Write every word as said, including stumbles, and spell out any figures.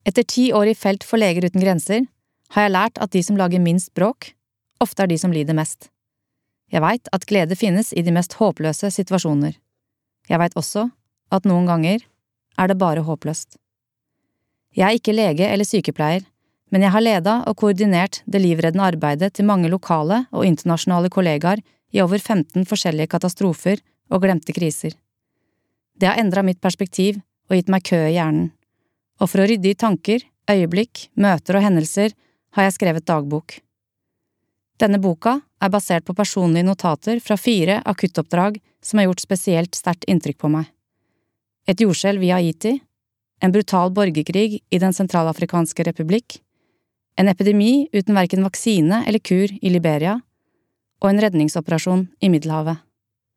Etter ti år i felt for Leger uten grenser har jeg lært at de som lager minst bråk, ofte er de som lider mest. Jeg vet at glede finnes i de mest håpløse situasjoner. Jeg vet også at noen ganger er det bare håpløst. Jeg er ikke lege eller sykepleier, men jeg har ledet og koordinert det livreddende arbeidet til mange lokale og internasjonale kollegaer i over femten forskjellige katastrofer og glemte kriser. Det har endret mitt perspektiv og gitt meg kø i hjernen. Og for å rydde i tanker, øyeblikk, møter og hendelser har jeg skrevet dagbok. Denne boka er basert på personlige notater fra fire akuttoppdrag som har gjort spesielt sterkt inntrykk på meg. Et jordskjelv i Haiti, en brutal borgerkrig i Den sentralafrikanske republikk, en epidemi uten hverken vaksine eller kur i Liberia, og en redningsoperasjon i Middelhavet.